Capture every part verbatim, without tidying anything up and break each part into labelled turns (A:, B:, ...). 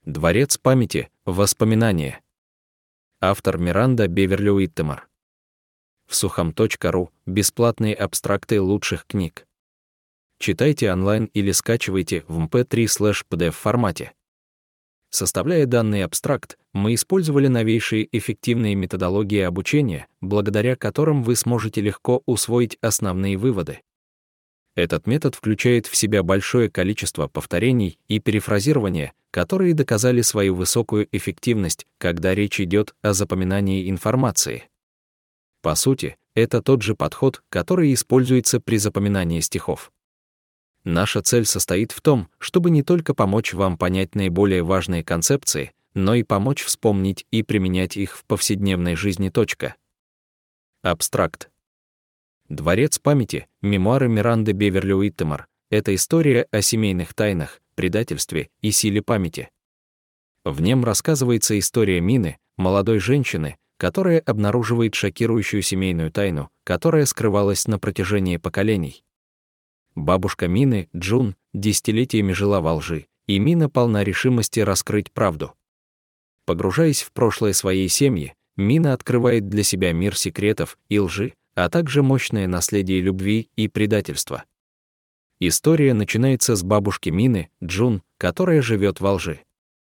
A: Дворец памяти. Воспоминания. Автор Миранда Беверли Уиттемар. В сухом точка ру бесплатные абстракты лучших книг. Читайте онлайн или скачивайте в эм пэ три слэш пи ди эф формате. Составляя данный абстракт, мы использовали новейшие эффективные методологии обучения, благодаря которым вы сможете легко усвоить основные выводы. Этот метод включает в себя большое количество повторений и перефразирования, которые доказали свою высокую эффективность, когда речь идет о запоминании информации. По сути, это тот же подход, который используется при запоминании стихов. Наша цель состоит в том, чтобы не только помочь вам понять наиболее важные концепции, но и помочь вспомнить и применять их в повседневной жизни. Абстракт. Дворец памяти. Мемуары Миранды Беверли Уиттемар. Это история о семейных тайнах, предательстве и силе памяти. В нем рассказывается история Мины, молодой женщины, которая обнаруживает шокирующую семейную тайну, которая скрывалась на протяжении поколений. Бабушка Мины, Джун, десятилетиями жила во лжи, и Мина полна решимости раскрыть правду. Погружаясь в прошлое своей семьи, Мина открывает для себя мир секретов и лжи, а также мощное наследие любви и предательства. История начинается с бабушки Мины, Джун, которая живет во лжи.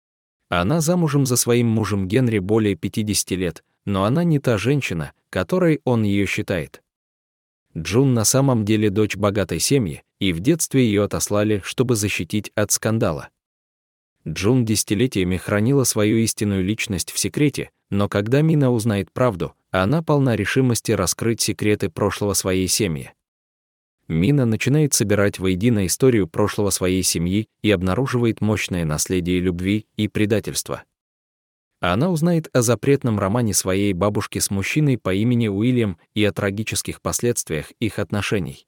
A: Она замужем за своим мужем Генри более пятидесяти лет, но она не та женщина, которой он ее считает. Джун на самом деле дочь богатой семьи, и в детстве ее отослали, чтобы защитить от скандала. Джун десятилетиями хранила свою истинную личность в секрете, но когда Мина узнает правду, она полна решимости раскрыть секреты прошлого своей семьи. Мина начинает собирать воедино историю прошлого своей семьи и обнаруживает мощное наследие любви и предательства. Она узнает о запретном романе своей бабушки с мужчиной по имени Уильям и о трагических последствиях их отношений.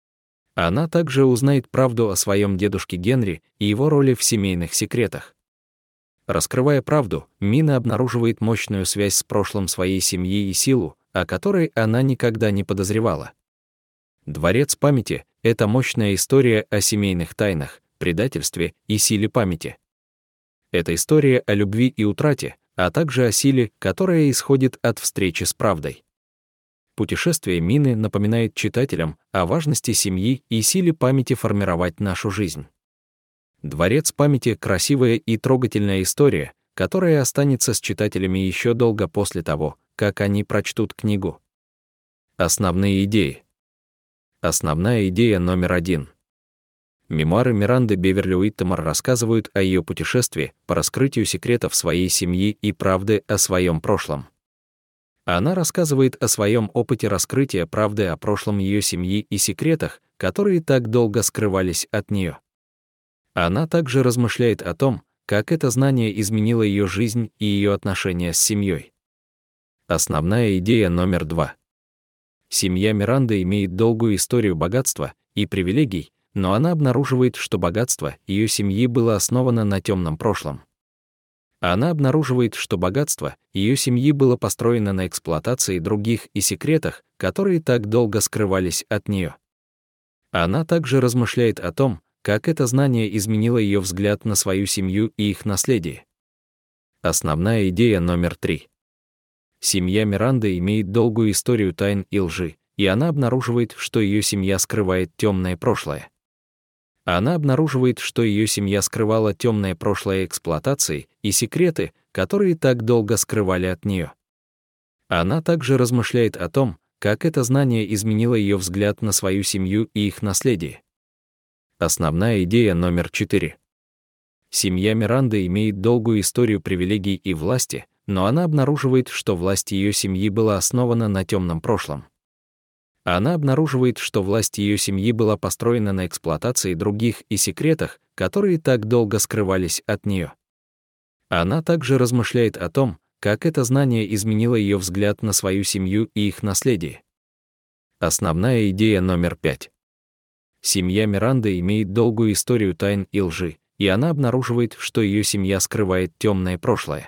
A: Она также узнает правду о своем дедушке Генри и его роли в семейных секретах. Раскрывая правду, Мина обнаруживает мощную связь с прошлым своей семьи и силу, о которой она никогда не подозревала. Дворец памяти — это мощная история о семейных тайнах, предательстве и силе памяти. Это история о любви и утрате, а также о силе, которая исходит от встречи с правдой. Путешествие Мины напоминает читателям о важности семьи и силе памяти формировать нашу жизнь. Дворец памяти — красивая и трогательная история, которая останется с читателями еще долго после того, как они прочтут книгу. Основные идеи. Основная идея номер один. Мемуары Миранды Беверли Уиттемар рассказывают о ее путешествии по раскрытию секретов своей семьи и правды о своем прошлом. Она рассказывает о своем опыте раскрытия правды о прошлом ее семьи и секретах, которые так долго скрывались от нее. Она также размышляет о том, как это знание изменило ее жизнь и ее отношения с семьей. Основная идея номер два. Семья Миранды имеет долгую историю богатства и привилегий, но она обнаруживает, что богатство ее семьи было основано на темном прошлом. Она обнаруживает, что богатство ее семьи было построено на эксплуатации других и секретах, которые так долго скрывались от нее. Она также размышляет о том, как это знание изменило ее взгляд на свою семью и их наследие. Основная идея номер три. Семья Миранды имеет долгую историю тайн и лжи, и она обнаруживает, что ее семья скрывает темное прошлое. Она обнаруживает, что ее семья скрывала темное прошлое эксплуатации и секреты, которые так долго скрывали от нее. Она также размышляет о том, как это знание изменило ее взгляд на свою семью и их наследие. Основная идея номер четыре. Семья Миранды имеет долгую историю привилегий и власти, но она обнаруживает, что власть ее семьи была основана на темном прошлом. Она обнаруживает, что власть ее семьи была построена на эксплуатации других и секретах, которые так долго скрывались от нее. Она также размышляет о том, как это знание изменило ее взгляд на свою семью и их наследие. Основная идея номер пять. Семья Миранды имеет долгую историю тайн и лжи, и она обнаруживает, что ее семья скрывает темное прошлое.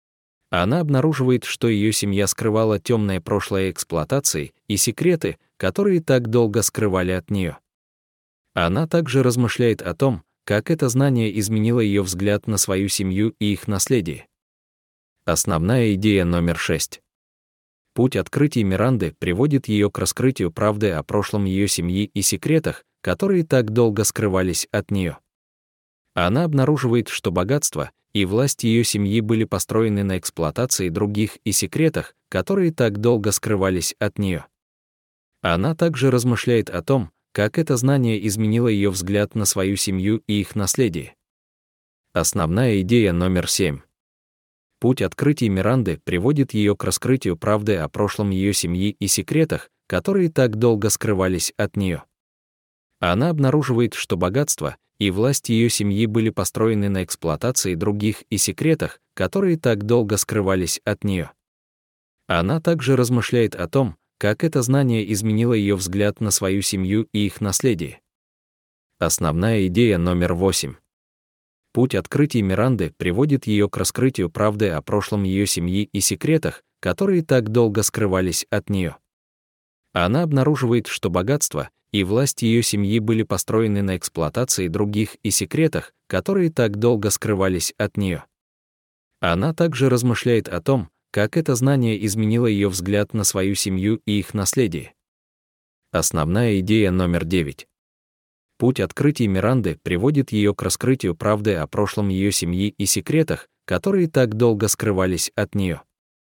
A: Она обнаруживает, что ее семья скрывала темное прошлое эксплуатации и секреты, которые так долго скрывали от нее. Она также размышляет о том, как это знание изменило ее взгляд на свою семью и их наследие. Основная идея номер шесть. Путь открытий Миранды приводит ее к раскрытию правды о прошлом ее семьи и секретах, которые так долго скрывались от нее. Она обнаруживает, что богатство и власть ее семьи были построены на эксплуатации других и секретах, которые так долго скрывались от нее. Она также размышляет о том, как это знание изменило ее взгляд на свою семью и их наследие. Основная идея номер семь. Путь открытий Миранды приводит ее к раскрытию правды о прошлом ее семьи и секретах, которые так долго скрывались от нее. Она обнаруживает, что богатство и власть ее семьи были построены на эксплуатации других и секретах, которые так долго скрывались от нее. Она также размышляет о том, как это знание изменило ее взгляд на свою семью и их наследие. Основная идея номер восемь. Путь открытий Миранды приводит ее к раскрытию правды о прошлом ее семьи и секретах, которые так долго скрывались от нее. Она обнаруживает, что богатство и власть ее семьи были построены на эксплуатации других и секретах, которые так долго скрывались от нее. Она также размышляет о том, как это знание изменило ее взгляд на свою семью и их наследие. Основная идея номер девять. Путь открытий Миранды приводит ее к раскрытию правды о прошлом ее семьи и секретах, которые так долго скрывались от нее.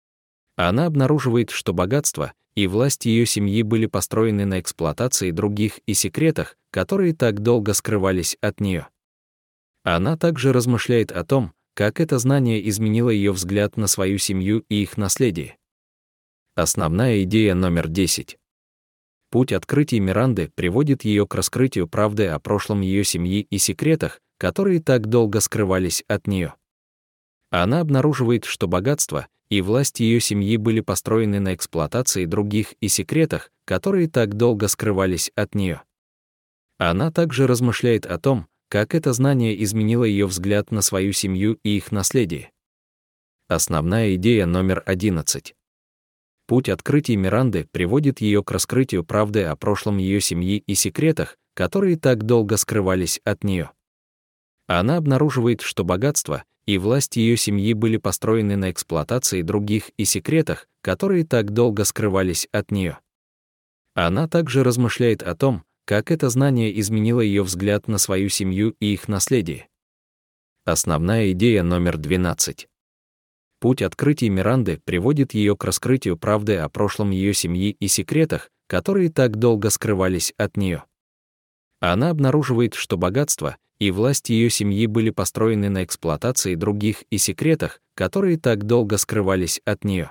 A: Она обнаруживает, что богатство и власть ее семьи были построены на эксплуатации других и секретах, которые так долго скрывались от нее. Она также размышляет о том, как это знание изменило ее взгляд на свою семью и их наследие. Основная идея номер десять. Путь открытий Миранды приводит ее к раскрытию правды о прошлом ее семьи и секретах, которые так долго скрывались от нее. Она обнаруживает, что богатство и власть ее семьи были построены на эксплуатации других и секретах, которые так долго скрывались от нее. Она также размышляет о том, как это знание изменило ее взгляд на свою семью и их наследие. Основная идея номер одиннадцать. Путь открытий Миранды приводит ее к раскрытию правды о прошлом ее семьи и секретах, которые так долго скрывались от нее. Она обнаруживает, что богатство и власть ее семьи были построены на эксплуатации других и секретах, которые так долго скрывались от нее. Она также размышляет о том, как это знание изменило ее взгляд на свою семью и их наследие. Основная идея номер двенадцать. Путь открытий Миранды приводит ее к раскрытию правды о прошлом ее семьи и секретах, которые так долго скрывались от нее. Она обнаруживает, что богатство и власть ее семьи были построены на эксплуатации других и секретах, которые так долго скрывались от нее.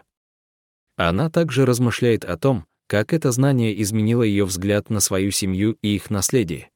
A: Она также размышляет о том, как это знание изменило ее взгляд на свою семью и их наследие.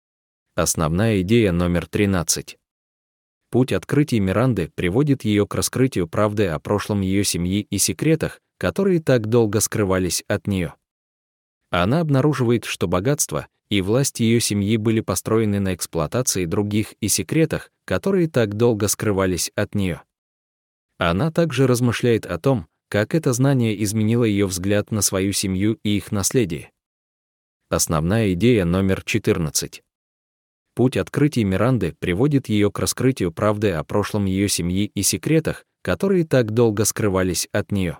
A: Основная идея номер тринадцать. Путь открытий Миранды приводит ее к раскрытию правды о прошлом ее семьи и секретах, которые так долго скрывались от нее. Она обнаруживает, что богатство и власть ее семьи были построены на эксплуатации других и секретах, которые так долго скрывались от нее. Она также размышляет о том, как это знание изменило ее взгляд на свою семью и их наследие. Основная идея номер четырнадцать. Путь открытий Миранды приводит ее к раскрытию правды о прошлом ее семьи и секретах, которые так долго скрывались от нее.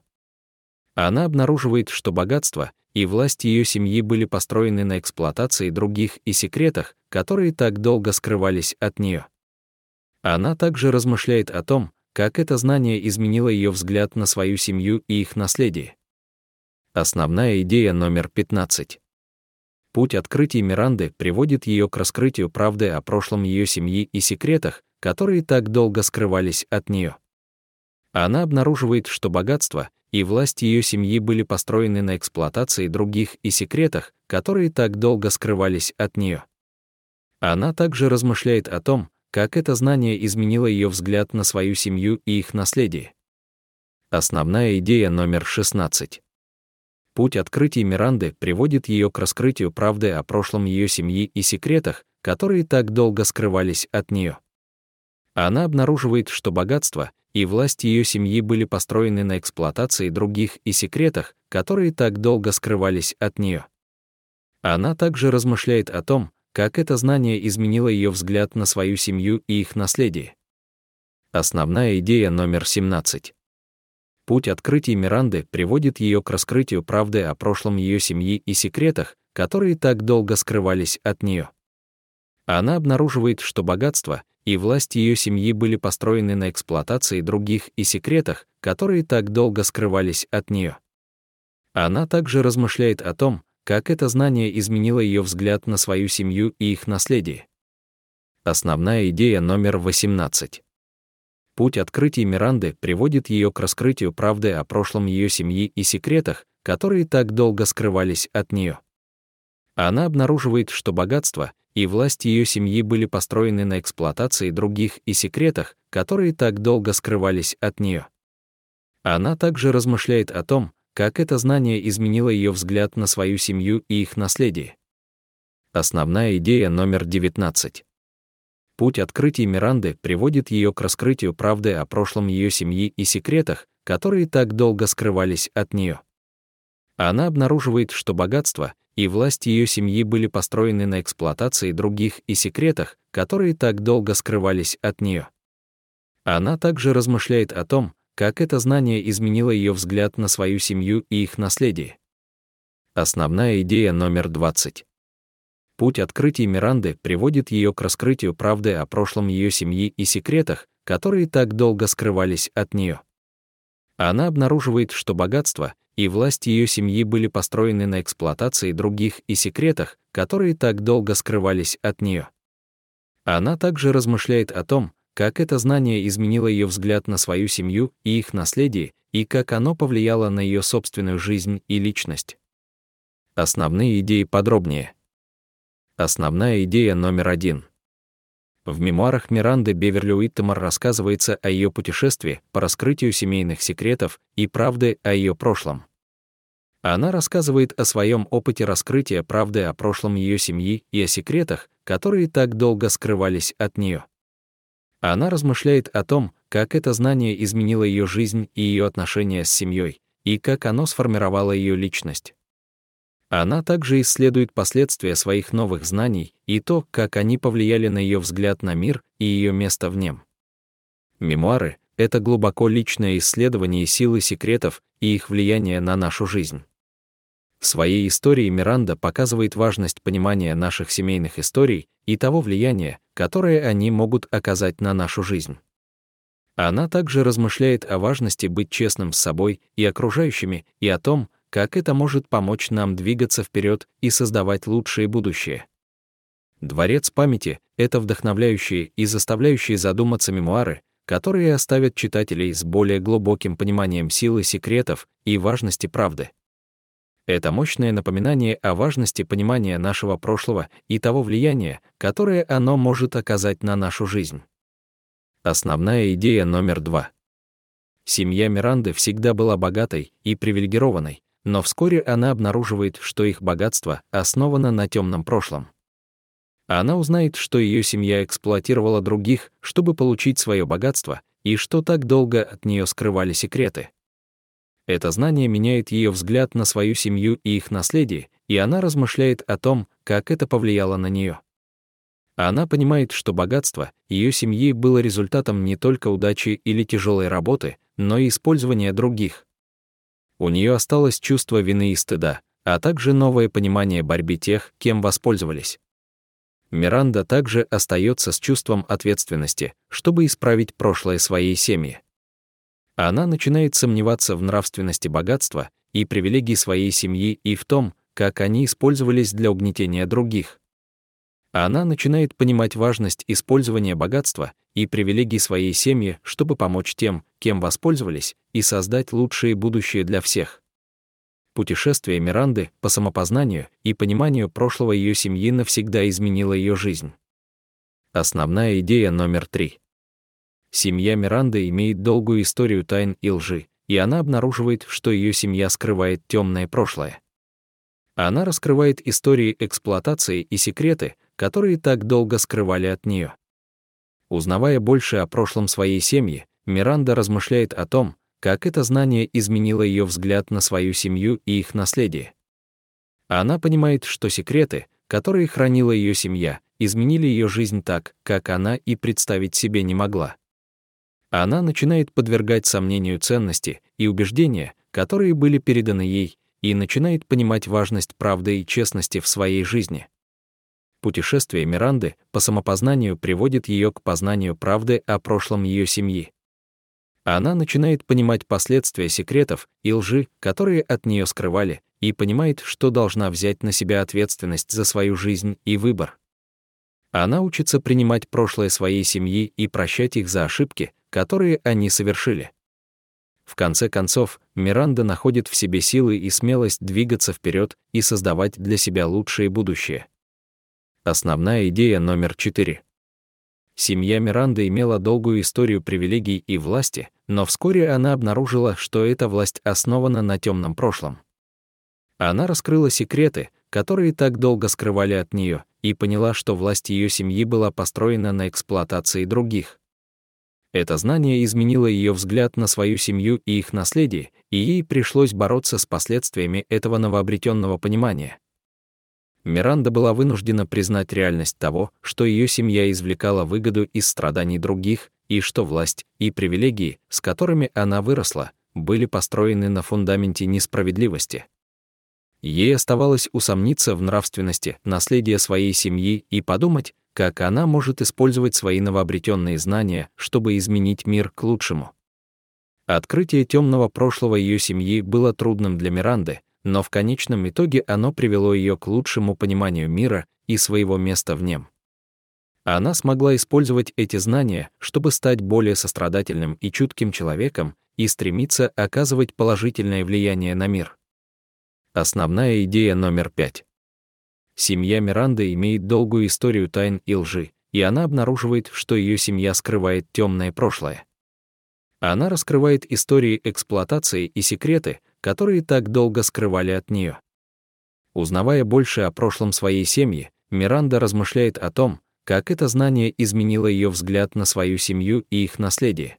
A: Она обнаруживает, что богатство и власть ее семьи были построены на эксплуатации других и секретах, которые так долго скрывались от нее. Она также размышляет о том, как это знание изменило ее взгляд на свою семью и их наследие. Основная идея номер пятнадцать. Путь открытий Миранды приводит ее к раскрытию правды о прошлом ее семьи и секретах, которые так долго скрывались от нее. Она обнаруживает, что богатство и власть ее семьи были построены на эксплуатации других и секретах, которые так долго скрывались от нее. Она также размышляет о том, как это знание изменило ее взгляд на свою семью и их наследие. Основная идея номер шестнадцать. Путь открытий Миранды приводит ее к раскрытию правды о прошлом ее семьи и секретах, которые так долго скрывались от нее. Она обнаруживает, что богатство и власть ее семьи были построены на эксплуатации других и секретах, которые так долго скрывались от нее. Она также размышляет о том, как это знание изменило ее взгляд на свою семью и их наследие. Основная идея номер семнадцать. Путь открытий Миранды приводит ее к раскрытию правды о прошлом ее семьи и секретах, которые так долго скрывались от нее. Она обнаруживает, что богатство и власть ее семьи были построены на эксплуатации других и секретах, которые так долго скрывались от нее. Она также размышляет о том, как это знание изменило ее взгляд на свою семью и их наследие. Основная идея номер восемнадцать. Путь открытий Миранды приводит ее к раскрытию правды о прошлом ее семьи и секретах, которые так долго скрывались от нее. Она обнаруживает, что богатство и власть ее семьи были построены на эксплуатации других и секретах, которые так долго скрывались от нее. Она также размышляет о том, как это знание изменило ее взгляд на свою семью и их наследие. Основная идея номер девятнадцать. Путь открытий Миранды приводит ее к раскрытию правды о прошлом ее семьи и секретах, которые так долго скрывались от нее. Она обнаруживает, что богатство и власть ее семьи были построены на эксплуатации других и секретах, которые так долго скрывались от нее. Она также размышляет о том, как это знание изменило ее взгляд на свою семью и их наследие. Основная идея номер двадцать. Путь открытий Миранды приводит ее к раскрытию правды о прошлом ее семьи и секретах, которые так долго скрывались от нее. Она обнаруживает, что богатство и власть ее семьи были построены на эксплуатации других и секретах, которые так долго скрывались от нее. Она также размышляет о том, как это знание изменило ее взгляд на свою семью и их наследие, и как оно повлияло на ее собственную жизнь и личность. Основные идеи подробнее. Основная идея номер один. В мемуарах Миранды Беверли Уиттемар рассказывается о ее путешествии по раскрытию семейных секретов и правды о ее прошлом. Она рассказывает о своем опыте раскрытия правды о прошлом ее семьи и о секретах, которые так долго скрывались от нее. Она размышляет о том, как это знание изменило ее жизнь и ее отношения с семьей, и как оно сформировало ее личность. Она также исследует последствия своих новых знаний и то, как они повлияли на ее взгляд на мир и ее место в нем. Мемуары — это глубоко личное исследование силы секретов и их влияния на нашу жизнь. В своей истории Миранда показывает важность понимания наших семейных историй и того влияния, которое они могут оказать на нашу жизнь. Она также размышляет о важности быть честным с собой и окружающими и о том, как это может помочь нам двигаться вперед и создавать лучшее будущее. «Дворец памяти» — это вдохновляющие и заставляющие задуматься мемуары, которые оставят читателей с более глубоким пониманием силы секретов и важности правды. Это мощное напоминание о важности понимания нашего прошлого и того влияния, которое оно может оказать на нашу жизнь. Основная идея номер два. Семья Миранды всегда была богатой и привилегированной, но вскоре она обнаруживает, что их богатство основано на темном прошлом. Она узнает, что ее семья эксплуатировала других, чтобы получить свое богатство, и что так долго от нее скрывали секреты. Это знание меняет ее взгляд на свою семью и их наследие, и она размышляет о том, как это повлияло на нее. Она понимает, что богатство ее семьи было результатом не только удачи или тяжелой работы, но и использования других. У нее осталось чувство вины и стыда, а также новое понимание борьбы тех, кем воспользовались. Миранда также остается с чувством ответственности, чтобы исправить прошлое своей семьи. Она начинает сомневаться в нравственности богатства и привилегий своей семьи и в том, как они использовались для угнетения других. Она начинает понимать важность использования богатства и привилегий своей семьи, чтобы помочь тем, кем воспользовались, и создать лучшее будущее для всех. Путешествие Миранды по самопознанию и пониманию прошлого ее семьи навсегда изменило ее жизнь. Основная идея номер три. Семья Миранды имеет долгую историю тайн и лжи, и она обнаруживает, что ее семья скрывает темное прошлое. Она раскрывает истории эксплуатации и секреты, которые так долго скрывали от нее. Узнавая больше о прошлом своей семьи, Миранда размышляет о том, как это знание изменило ее взгляд на свою семью и их наследие. Она понимает, что секреты, которые хранила ее семья, изменили ее жизнь так, как она и представить себе не могла. Она начинает подвергать сомнению ценности и убеждения, которые были переданы ей, и начинает понимать важность правды и честности в своей жизни. Путешествие Миранды по самопознанию приводит ее к познанию правды о прошлом ее семьи. Она начинает понимать последствия секретов и лжи, которые от нее скрывали, и понимает, что должна взять на себя ответственность за свою жизнь и выбор. Она учится принимать прошлое своей семьи и прощать их за ошибки, которые они совершили. В конце концов, Миранда находит в себе силы и смелость двигаться вперед и создавать для себя лучшее будущее. Основная идея номер четыре. Семья Миранды имела долгую историю привилегий и власти, но вскоре она обнаружила, что эта власть основана на темном прошлом. Она раскрыла секреты, которые так долго скрывали от нее, и поняла, что власть ее семьи была построена на эксплуатации других. Это знание изменило ее взгляд на свою семью и их наследие, и ей пришлось бороться с последствиями этого новообретенного понимания. Миранда была вынуждена признать реальность того, что ее семья извлекала выгоду из страданий других, и что власть и привилегии, с которыми она выросла, были построены на фундаменте несправедливости. Ей оставалось усомниться в нравственности наследия своей семьи и подумать, как она может использовать свои новообретенные знания, чтобы изменить мир к лучшему. Открытие темного прошлого ее семьи было трудным для Миранды, но в конечном итоге оно привело ее к лучшему пониманию мира и своего места в нем. Она смогла использовать эти знания, чтобы стать более сострадательным и чутким человеком и стремиться оказывать положительное влияние на мир. Основная идея номер пять. Семья Миранды имеет долгую историю тайн и лжи, и она обнаруживает, что ее семья скрывает темное прошлое. Она раскрывает истории эксплуатации и секреты, которые так долго скрывали от нее. Узнавая больше о прошлом своей семьи, Миранда размышляет о том, как это знание изменило ее взгляд на свою семью и их наследие.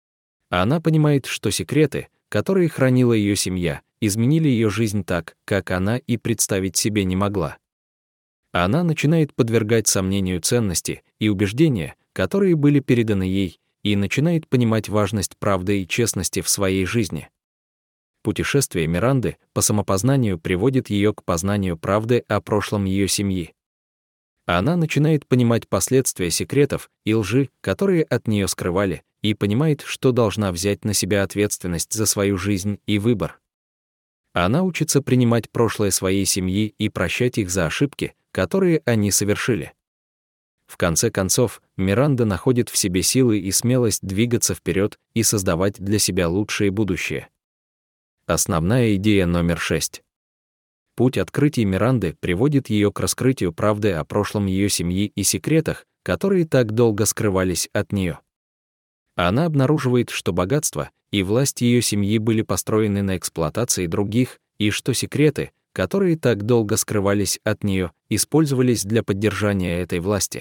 A: Она понимает, что секреты, которые хранила ее семья, изменили ее жизнь так, как она и представить себе не могла. Она начинает подвергать сомнению ценности и убеждения, которые были переданы ей, и начинает понимать важность правды и честности в своей жизни. Путешествие Миранды по самопознанию приводит ее к познанию правды о прошлом ее семьи. Она начинает понимать последствия секретов и лжи, которые от нее скрывали, и понимает, что должна взять на себя ответственность за свою жизнь и выбор. Она учится принимать прошлое своей семьи и прощать их за ошибки, которые они совершили. В конце концов, Миранда находит в себе силы и смелость двигаться вперед и создавать для себя лучшее будущее. Основная идея номер шесть. Путь открытий Миранды приводит ее к раскрытию правды о прошлом ее семьи и секретах, которые так долго скрывались от нее. Она обнаруживает, что богатство и власть ее семьи были построены на эксплуатации других, и что секреты, которые так долго скрывались от нее, использовались для поддержания этой власти.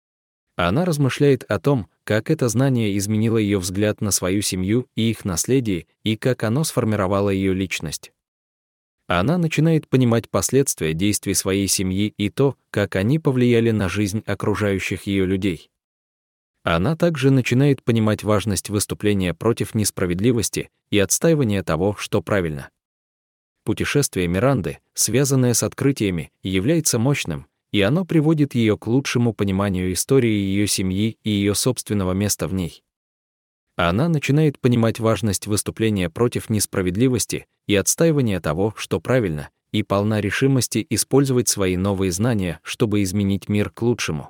A: Она размышляет о том, как это знание изменило ее взгляд на свою семью и их наследие, и как оно сформировало ее личность. Она начинает понимать последствия действий своей семьи и то, как они повлияли на жизнь окружающих ее людей. Она также начинает понимать важность выступления против несправедливости и отстаивания того, что правильно. Путешествие Миранды, связанное с открытиями, является мощным, и оно приводит ее к лучшему пониманию истории ее семьи и ее собственного места в ней. Она начинает понимать важность выступления против несправедливости и отстаивания того, что правильно, и полна решимости использовать свои новые знания, чтобы изменить мир к лучшему.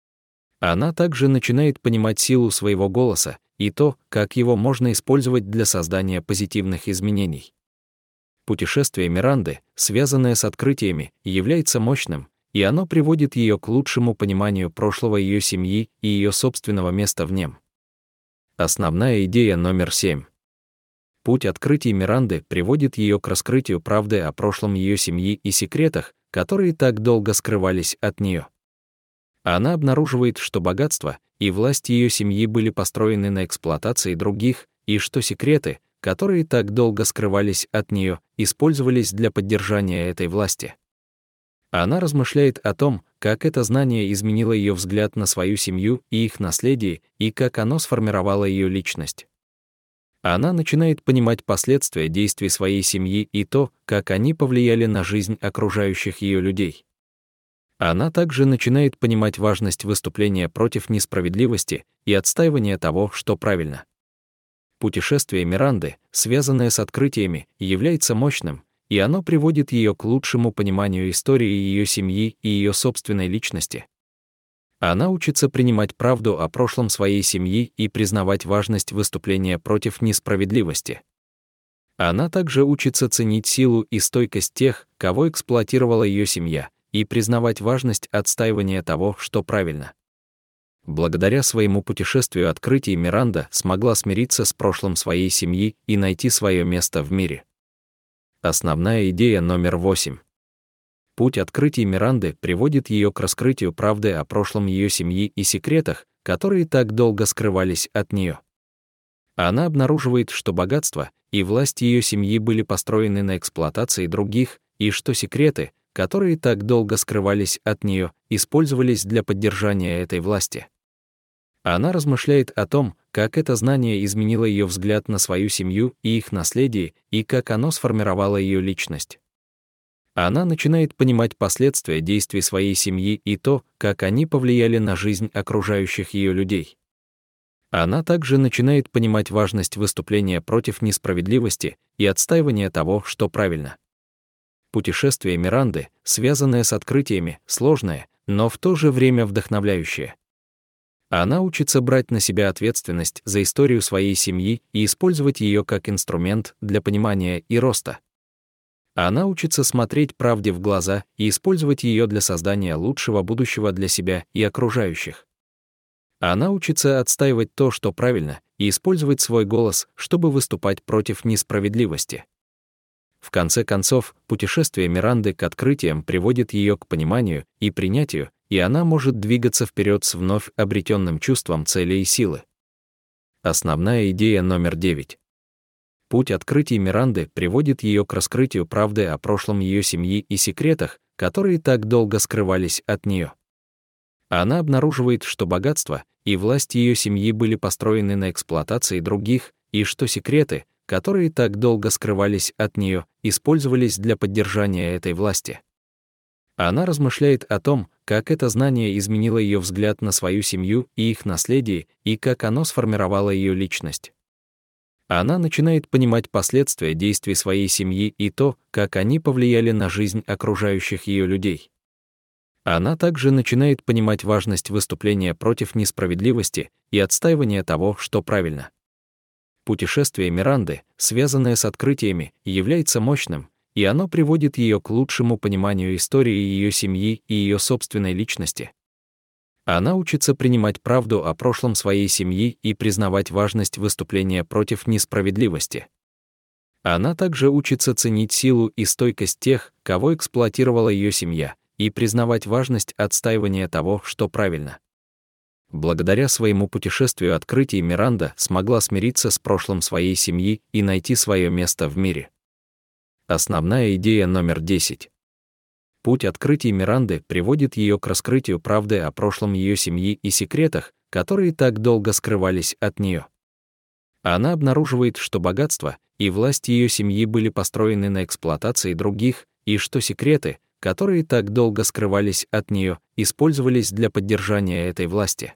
A: Она также начинает понимать силу своего голоса и то, как его можно использовать для создания позитивных изменений. Путешествие Миранды, связанное с открытиями, является мощным, и оно приводит ее к лучшему пониманию прошлого ее семьи и ее собственного места в нем. Основная идея номер семь. Путь открытий Миранды приводит ее к раскрытию правды о прошлом ее семьи и секретах, которые так долго скрывались от нее. Она обнаруживает, что богатство и власть ее семьи были построены на эксплуатации других, и что секреты, которые так долго скрывались от нее, использовались для поддержания этой власти. Она размышляет о том, как это знание изменило ее взгляд на свою семью и их наследие, и как оно сформировало ее личность. Она начинает понимать последствия действий своей семьи и то, как они повлияли на жизнь окружающих ее людей. Она также начинает понимать важность выступления против несправедливости и отстаивания того, что правильно. Путешествие Миранды, связанное с открытиями, является мощным, и оно приводит ее к лучшему пониманию истории ее семьи и ее собственной личности. Она учится принимать правду о прошлом своей семьи и признавать важность выступления против несправедливости. Она также учится ценить силу и стойкость тех, кого эксплуатировала ее семья, и признавать важность отстаивания того, что правильно. Благодаря своему путешествию открытий Миранда смогла смириться с прошлым своей семьи и найти свое место в мире. Основная идея номер восемь. Путь открытий Миранды приводит ее к раскрытию правды о прошлом ее семьи и секретах, которые так долго скрывались от нее. Она обнаруживает, что богатство и власть ее семьи были построены на эксплуатации других, и что секреты, которые так долго скрывались от нее, использовались для поддержания этой власти. Она размышляет о том, как это знание изменило ее взгляд на свою семью и их наследие, и как оно сформировало ее личность. Она начинает понимать последствия действий своей семьи и то, как они повлияли на жизнь окружающих ее людей. Она также начинает понимать важность выступления против несправедливости и отстаивания того, что правильно. Путешествие Миранды, связанное с открытиями, сложное, но в то же время вдохновляющее. Она учится брать на себя ответственность за историю своей семьи и использовать ее как инструмент для понимания и роста. Она учится смотреть правде в глаза и использовать ее для создания лучшего будущего для себя и окружающих. Она учится отстаивать то, что правильно, и использовать свой голос, чтобы выступать против несправедливости. В конце концов, путешествие Миранды к открытиям приводит ее к пониманию и принятию, и она может двигаться вперед с вновь обретенным чувством цели и силы. Основная идея номер девять. Путь открытий Миранды приводит ее к раскрытию правды о прошлом ее семьи и секретах, которые так долго скрывались от нее. Она обнаруживает, что богатство и власть ее семьи были построены на эксплуатации других, и что секреты, которые так долго скрывались от нее, использовались для поддержания этой власти. Она размышляет о том, как это знание изменило ее взгляд на свою семью и их наследие, и как оно сформировало ее личность. Она начинает понимать последствия действий своей семьи и то, как они повлияли на жизнь окружающих ее людей. Она также начинает понимать важность выступления против несправедливости и отстаивания того, что правильно. Путешествие Миранды, связанное с открытиями, является мощным, и оно приводит ее к лучшему пониманию истории ее семьи и ее собственной личности. Она учится принимать правду о прошлом своей семьи и признавать важность выступления против несправедливости. Она также учится ценить силу и стойкость тех, кого эксплуатировала ее семья, и признавать важность отстаивания того, что правильно. Благодаря своему путешествию открытий Миранда смогла смириться с прошлым своей семьи и найти свое место в мире. Основная идея номер десять. Путь открытий Миранды приводит ее к раскрытию правды о прошлом ее семьи и секретах, которые так долго скрывались от нее. Она обнаруживает, что богатство и власть ее семьи были построены на эксплуатации других, и что секреты, которые так долго скрывались от нее, использовались для поддержания этой власти.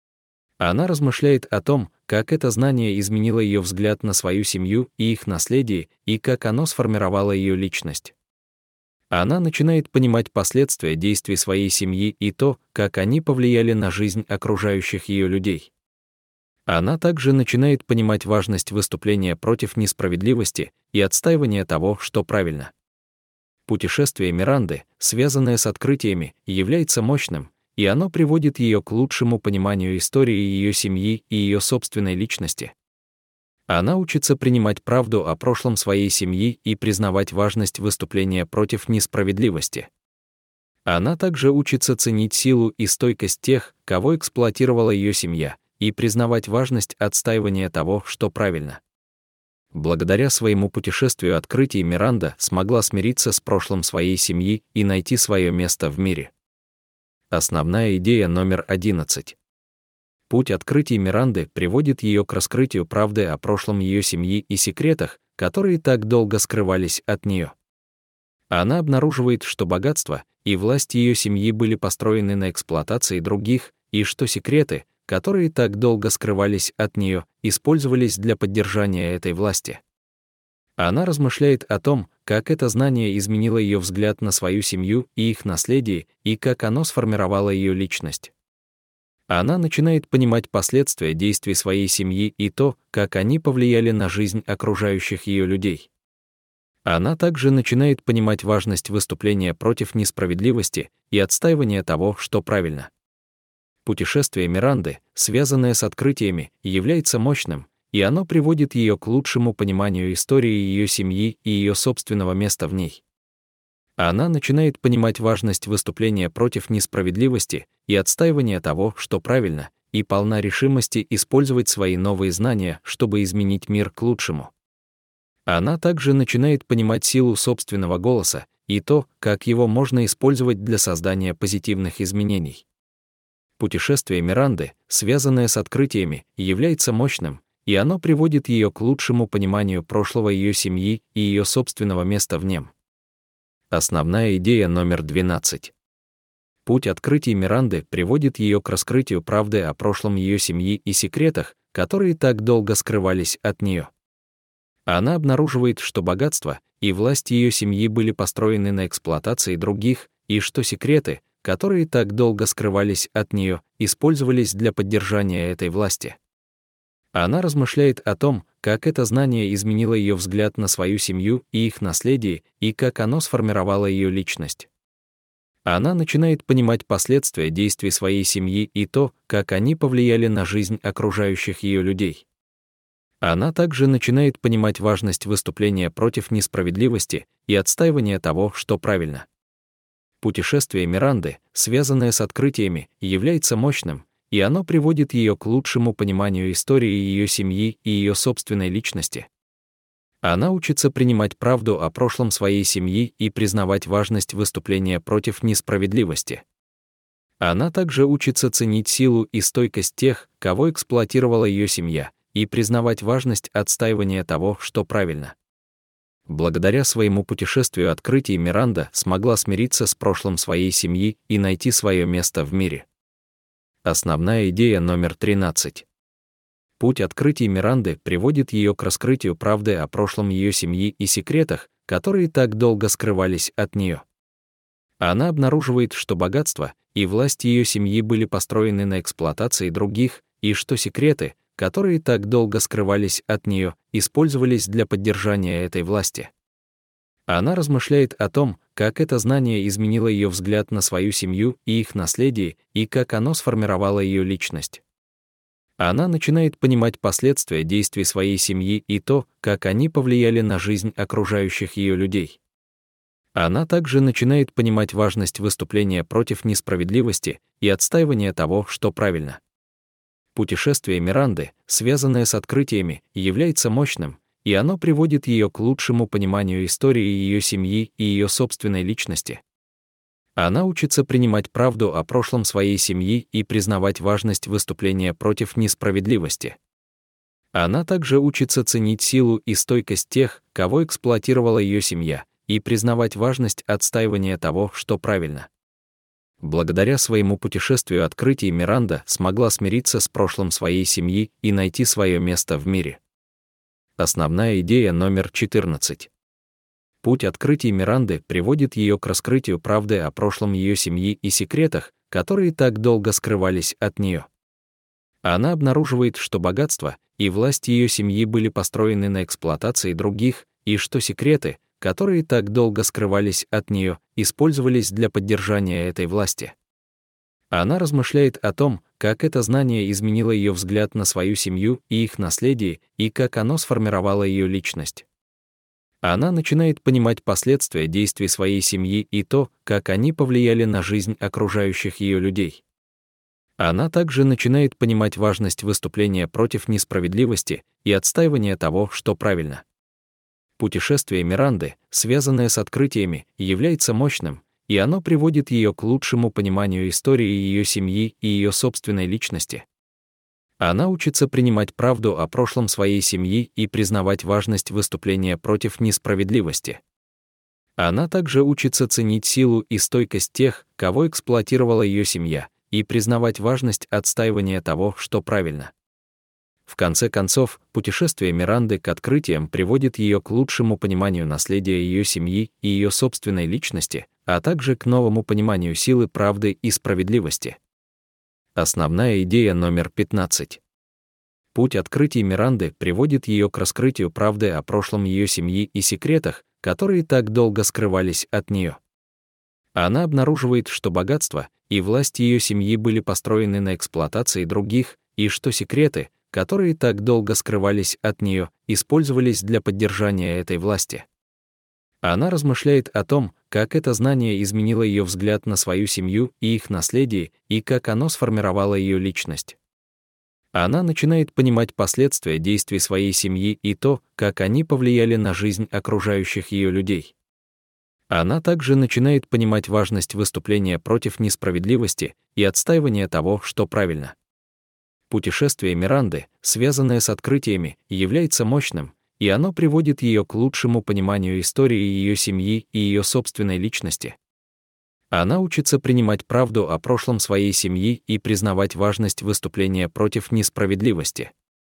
A: Она размышляет о том, как это знание изменило ее взгляд на свою семью и их наследие, и как оно сформировало ее личность. Она начинает понимать последствия действий своей семьи и то, как они повлияли на жизнь окружающих ее людей. Она также начинает понимать важность выступления против несправедливости и отстаивания того, что правильно. Путешествие Миранды, связанное с открытиями, является мощным, и оно приводит ее к лучшему пониманию истории ее семьи и ее собственной личности. Она учится принимать правду о прошлом своей семьи и признавать важность выступления против несправедливости. Она также учится ценить силу и стойкость тех, кого эксплуатировала ее семья, и признавать важность отстаивания того, что правильно. Благодаря своему путешествию открытий Миранда смогла смириться с прошлым своей семьи и найти свое место в мире. Основная идея номер одиннадцать. Путь открытий Миранды приводит ее к раскрытию правды о прошлом ее семьи и секретах, которые так долго скрывались от нее. Она обнаруживает, что богатство и власть ее семьи были построены на эксплуатации других, и что секреты, которые так долго скрывались от нее, использовались для поддержания этой власти. Она размышляет о том, как это знание изменило ее взгляд на свою семью и их наследие, и как оно сформировало ее личность. Она начинает понимать последствия действий своей семьи и то, как они повлияли на жизнь окружающих ее людей. Она также начинает понимать важность выступления против несправедливости и отстаивания того, что правильно. Путешествие Миранды, связанное с открытиями, является мощным, и оно приводит ее к лучшему пониманию истории ее семьи и ее собственного места в ней. Она начинает понимать важность выступления против несправедливости и отстаивания того, что правильно, и полна решимости использовать свои новые знания, чтобы изменить мир к лучшему. Она также начинает понимать силу собственного голоса и то, как его можно использовать для создания позитивных изменений. Путешествие Миранды, связанное с открытиями, является мощным, и оно приводит ее к лучшему пониманию прошлого ее семьи и ее собственного места в нем. Основная идея номер двенадцать. Путь открытий Миранды приводит ее к раскрытию правды о прошлом ее семьи и секретах, которые так долго скрывались от нее. Она обнаруживает, что богатство и власть ее семьи были построены на эксплуатации других, и что секреты, которые так долго скрывались от нее, использовались для поддержания этой власти. Она размышляет о том, как это знание изменило ее взгляд на свою семью и их наследие, и как оно сформировало ее личность. Она начинает понимать последствия действий своей семьи и то, как они повлияли на жизнь окружающих ее людей. Она также начинает понимать важность выступления против несправедливости и отстаивания того, что правильно. Путешествие Миранды, связанное с открытиями, является мощным, и оно приводит ее к лучшему пониманию истории ее семьи и ее собственной личности. Она учится принимать правду о прошлом своей семьи и признавать важность выступления против несправедливости. Она также учится ценить силу и стойкость тех, кого эксплуатировала ее семья, и признавать важность отстаивания того, что правильно. Благодаря своему путешествию открытий Миранда смогла смириться с прошлым своей семьи и найти свое место в мире. Основная идея номер тринадцать. Путь открытий Миранды приводит ее к раскрытию правды о прошлом ее семьи и секретах, которые так долго скрывались от нее. Она обнаруживает, что богатство и власть ее семьи были построены на эксплуатации других, и что секреты, которые так долго скрывались от нее, использовались для поддержания этой власти. Она размышляет о том, как это знание изменило ее взгляд на свою семью и их наследие, и как оно сформировало ее личность. Она начинает понимать последствия действий своей семьи и то, как они повлияли на жизнь окружающих ее людей. Она также начинает понимать важность выступления против несправедливости и отстаивания того, что правильно. Путешествие Миранды, связанное с открытиями, является мощным, и оно приводит ее к лучшему пониманию истории ее семьи и ее собственной личности. Она учится принимать правду о прошлом своей семьи и признавать важность выступления против несправедливости. Она также учится ценить силу и стойкость тех, кого эксплуатировала ее семья, и признавать важность отстаивания того, что правильно. Благодаря своему путешествию открытий Миранда смогла смириться с прошлым своей семьи и найти свое место в мире. Основная идея номер четырнадцать. Путь открытий Миранды приводит ее к раскрытию правды о прошлом ее семьи и секретах, которые так долго скрывались от нее. Она обнаруживает, что богатство и власть ее семьи были построены на эксплуатации других, и что секреты, которые так долго скрывались от нее, использовались для поддержания этой власти. Она размышляет о том, как это знание изменило ее взгляд на свою семью и их наследие, и как оно сформировало ее личность. Она начинает понимать последствия действий своей семьи и то, как они повлияли на жизнь окружающих ее людей. Она также начинает понимать важность выступления против несправедливости и отстаивания того, что правильно. Путешествие Миранды, связанное с открытиями, является мощным, и оно приводит ее к лучшему пониманию истории ее семьи и ее собственной личности. Она учится принимать правду о прошлом своей семьи и признавать важность выступления против несправедливости. Она также учится ценить силу и стойкость тех, кого эксплуатировала ее семья, и признавать важность отстаивания того, что правильно. В конце концов, путешествие Миранды к открытиям приводит ее к лучшему пониманию наследия ее семьи и ее собственной личности, а также к новому пониманию силы правды и справедливости. Основная идея номер пятнадцать. Путь открытий Миранды приводит ее к раскрытию правды о прошлом ее семьи и секретах, которые так долго скрывались от нее. Она обнаруживает, что богатство и власть ее семьи были построены на эксплуатации других, и что секреты, которые так долго скрывались от нее, использовались для поддержания этой власти. Она размышляет о том, как это знание изменило ее взгляд на свою семью и их наследие, и как оно сформировало ее личность. Она начинает понимать последствия действий своей семьи и то, как они повлияли на жизнь окружающих ее людей. Она также начинает понимать важность выступления против несправедливости и отстаивания того, что правильно. Путешествие Миранды, связанное с открытиями, является мощным, и оно приводит ее к лучшему пониманию истории ее семьи и ее собственной личности. Она учится принимать правду о прошлом своей семьи и признавать важность выступления против несправедливости.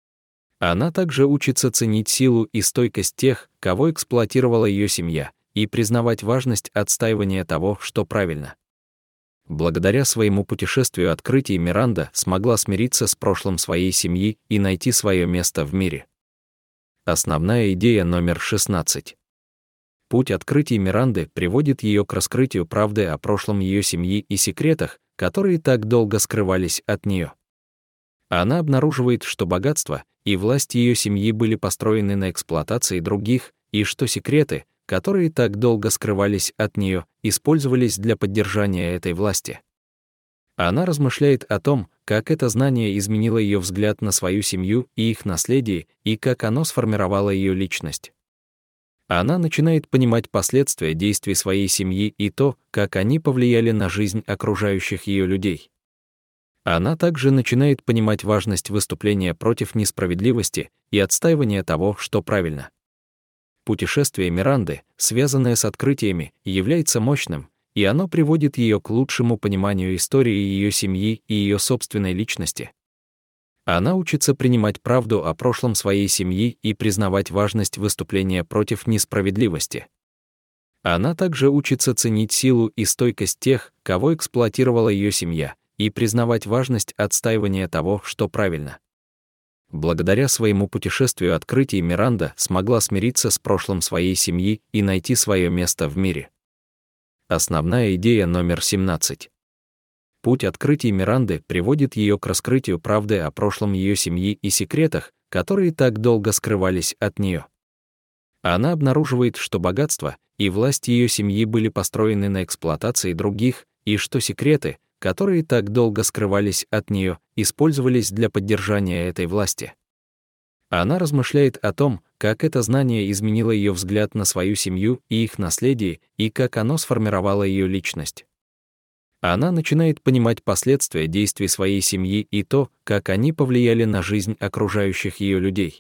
A: Она также учится ценить силу и стойкость тех, кого эксплуатировала ее семья, и признавать важность отстаивания того, что правильно. Благодаря своему путешествию открытий Миранда смогла смириться с прошлым своей семьи и найти свое место в мире. Основная идея номер шестнадцать. Путь открытий Миранды приводит ее к раскрытию правды о прошлом ее семьи и секретах, которые так долго скрывались от нее. Она обнаруживает, что богатство и власть ее семьи были построены на эксплуатации других, и что секреты, которые так долго скрывались от нее, использовались для поддержания этой власти. Она размышляет о том, как это знание изменило ее взгляд на свою семью и их наследие, и как оно сформировало ее личность. Она начинает понимать последствия действий своей семьи и то, как они повлияли на жизнь окружающих ее людей. Она также начинает понимать важность выступления против несправедливости и отстаивания того, что правильно. Путешествие Миранды, связанное с открытиями, является мощным, и оно приводит ее к лучшему пониманию истории ее семьи и ее собственной личности. Она учится принимать правду о прошлом своей семьи и признавать важность выступления против несправедливости. Она также учится ценить силу и стойкость тех, кого эксплуатировала ее семья, и признавать важность отстаивания того, что правильно. Благодаря своему путешествию открытий Миранда смогла смириться с прошлым своей семьи и найти свое место в мире. Основная идея номер семнадцать. Путь открытий Миранды приводит ее к раскрытию правды о прошлом ее семьи и секретах, которые так долго скрывались от нее. Она обнаруживает, что богатство и власть ее семьи были построены на эксплуатации других, и что секреты, которые так долго скрывались от нее, использовались для поддержания этой власти. Она размышляет о том, как это знание изменило ее взгляд на свою семью и их наследие, и как оно сформировало ее личность. Она начинает понимать последствия действий своей семьи и то, как они повлияли на жизнь окружающих ее людей.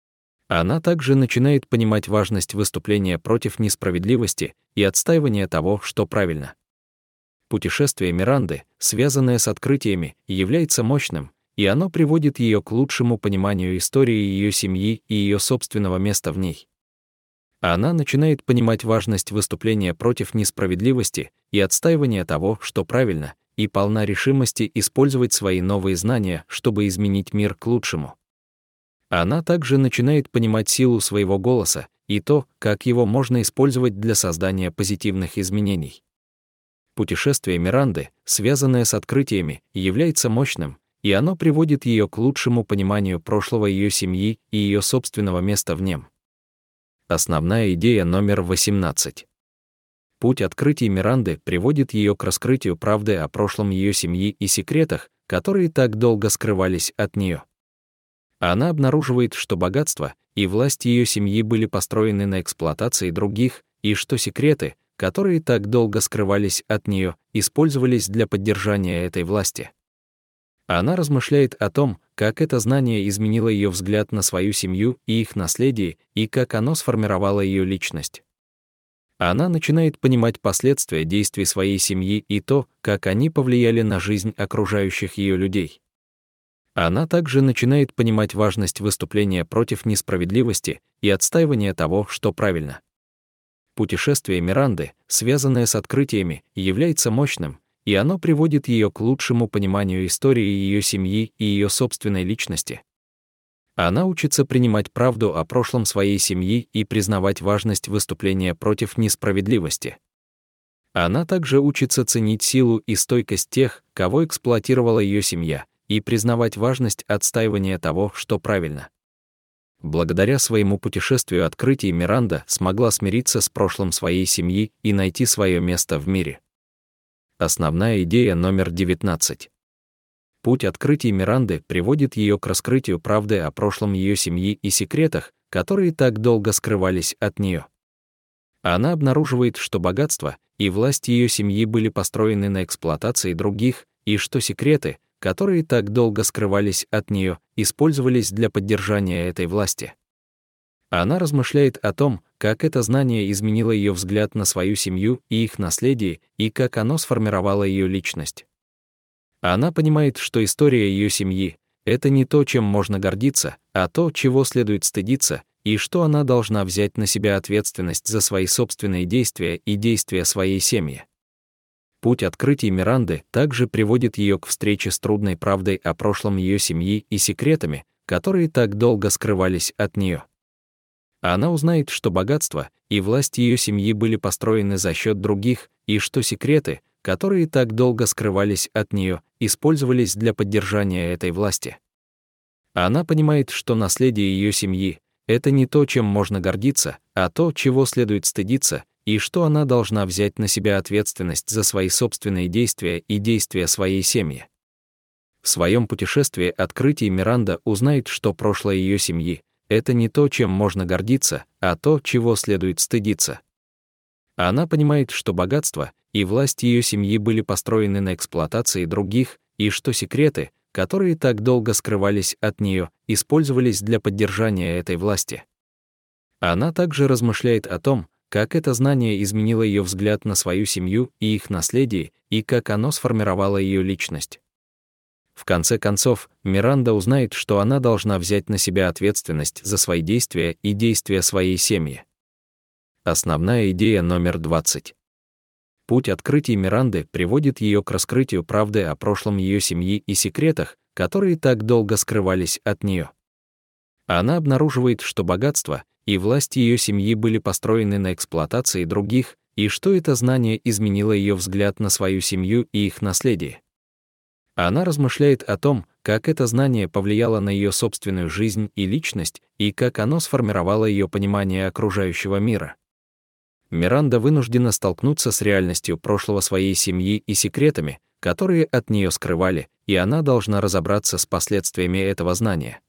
A: Она также начинает понимать важность выступления против несправедливости и отстаивания того, что правильно. Путешествие Миранды, связанное с открытиями, является мощным, и оно приводит ее к лучшему пониманию истории ее семьи и ее собственного места в ней. Она начинает понимать важность выступления против несправедливости и отстаивания того, что правильно, и полна решимости использовать свои новые знания, чтобы изменить мир к лучшему. Она также начинает понимать силу своего голоса и то, как его можно использовать для создания позитивных изменений. Путешествие Миранды, связанное с открытиями, является мощным, и оно приводит ее к лучшему пониманию прошлого ее семьи и ее собственного места в нем. Основная идея номер восемнадцать. Путь открытий Миранды приводит ее к раскрытию правды о прошлом ее семьи и секретах, которые так долго скрывались от нее. Она обнаруживает, что богатство и власть ее семьи были построены на эксплуатации других, и что секреты, которые так долго скрывались от нее, использовались для поддержания этой власти. Она размышляет о том, как это знание изменило ее взгляд на свою семью и их наследие, и как оно сформировало ее личность. Она начинает понимать последствия действий своей семьи и то, как они повлияли на жизнь окружающих ее людей. Она также начинает понимать важность выступления против несправедливости и отстаивания того, что правильно. Путешествие Миранды, связанное с открытиями, является мощным, и оно приводит ее к лучшему пониманию истории ее семьи и ее собственной личности. Она учится принимать правду о прошлом своей семьи и признавать важность выступления против несправедливости. Она также учится ценить силу и стойкость тех, кого эксплуатировала ее семья, и признавать важность отстаивания того, что правильно. Благодаря своему путешествию открытий Миранда смогла смириться с прошлым своей семьи и найти свое место в мире. Основная идея номер девятнадцать. Путь открытий Миранды приводит ее к раскрытию правды о прошлом ее семьи и секретах, которые так долго скрывались от нее. Она обнаруживает, что богатство и власть ее семьи были построены на эксплуатации других, и что секреты, которые так долго скрывались от нее, использовались для поддержания этой власти. Она размышляет о том, как это знание изменило ее взгляд на свою семью и их наследие, и как оно сформировало ее личность. Она понимает, что история ее семьи — это не то, чем можно гордиться, а то, чего следует стыдиться, и что она должна взять на себя ответственность за свои собственные действия и действия своей семьи. Путь открытий Миранды также приводит ее к встрече с трудной правдой о прошлом ее семьи и секретами, которые так долго скрывались от нее. Она узнает, что богатство и власть ее семьи были построены за счет других, и что секреты, которые так долго скрывались от нее, использовались для поддержания этой власти. Она понимает, что наследие ее семьи — это не то, чем можно гордиться, а то, чего следует стыдиться, и что она должна взять на себя ответственность за свои собственные действия и действия своей семьи. В своем путешествии открытий Миранда узнает, что прошлое ее семьи — это не то, чем можно гордиться, а то, чего следует стыдиться. Она понимает, что богатство и власть ее семьи были построены на эксплуатации других, и что секреты, которые так долго скрывались от нее, использовались для поддержания этой власти. Она также размышляет о том, как это знание изменило ее взгляд на свою семью и их наследие, и как оно сформировало ее личность. В конце концов, Миранда узнает, что она должна взять на себя ответственность за свои действия и действия своей семьи. Основная идея номер двадцать. Путь открытий Миранды приводит ее к раскрытию правды о прошлом ее семьи и секретах, которые так долго скрывались от нее. Она обнаруживает, что богатство и власть ее семьи были построены на эксплуатации других, и что это знание изменило ее взгляд на свою семью и их наследие. Она размышляет о том, как это знание повлияло на ее собственную жизнь и личность, и как оно сформировало ее понимание окружающего мира. Миранда вынуждена столкнуться с реальностью прошлого своей семьи и секретами, которые от нее скрывали, и она должна разобраться с последствиями этого знания.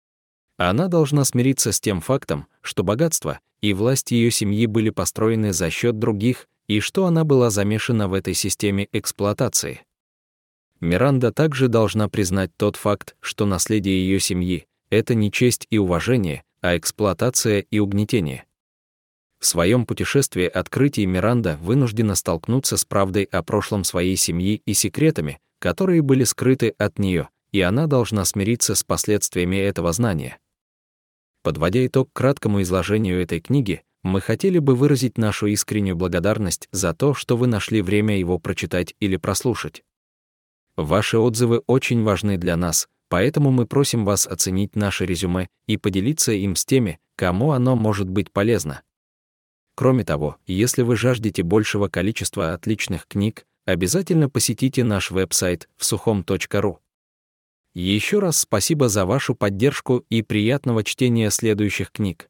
A: Она должна смириться с тем фактом, что богатство и власть ее семьи были построены за счет других, и что она была замешана в этой системе эксплуатации. Миранда также должна признать тот факт, что наследие ее семьи — это не честь и уважение, а эксплуатация и угнетение. В своем путешествии открытий Миранда вынуждена столкнуться с правдой о прошлом своей семьи и секретами, которые были скрыты от нее, и она должна смириться с последствиями этого знания. Подводя итог краткому изложению этой книги, мы хотели бы выразить нашу искреннюю благодарность за то, что вы нашли время его прочитать или прослушать. Ваши отзывы очень важны для нас, поэтому мы просим вас оценить наше резюме и поделиться им с теми, кому оно может быть полезно. Кроме того, если вы жаждете большего количества отличных книг, обязательно посетите наш веб-сайт всухом точка ру. Еще раз спасибо за вашу поддержку и приятного чтения следующих книг.